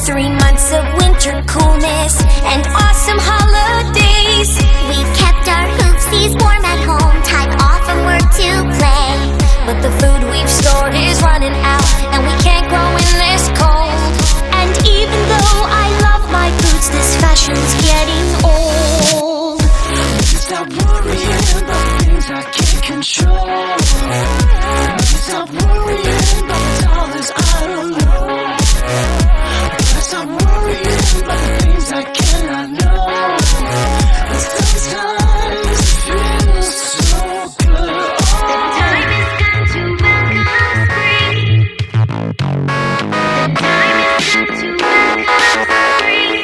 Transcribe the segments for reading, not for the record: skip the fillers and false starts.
3 months of winter coolness and awesome holidays. We've kept our hoopsies warm at home, time off from work to play. But the food we've stored is running out, and we can't grow in this cold. And even though I love my boots, this fashion's getting old. Stop worrying about things I can't control. Stop worrying about dollars I don't know. Stop worrying about the things I cannot know. But sometimes it feels so good. The time has come to welcome spring. The time has come to welcome spring.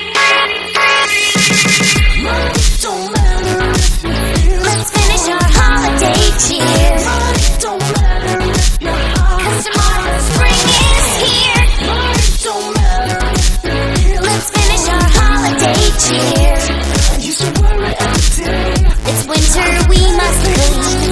Money don't matter if you feel. Let's finish our holiday cheer, Money don't matter if you're hot. 'cause tomorrow spring is here. Money don't matter if you feel. Let's finish our holiday cheer. I used to worry every day. It's winter, we must clean.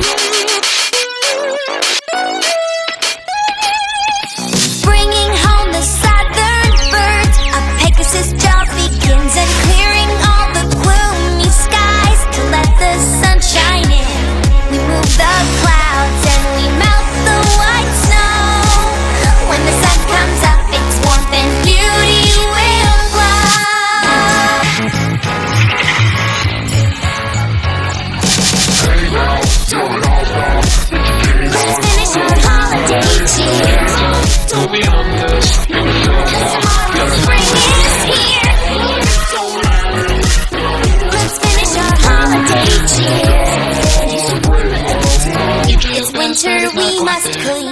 Bringing home the southern birds, a Pegasus job begins, and clearing all the gloomy skies to let the sun shine in. We move the clouds and we melt the white snow. When the sun comes up, its warmth and beauty will glow. Let's finish our holiday cheer. Don't be honest. Tomorrow spring is here. Let's finish our holiday cheer. It's winter, we must clean.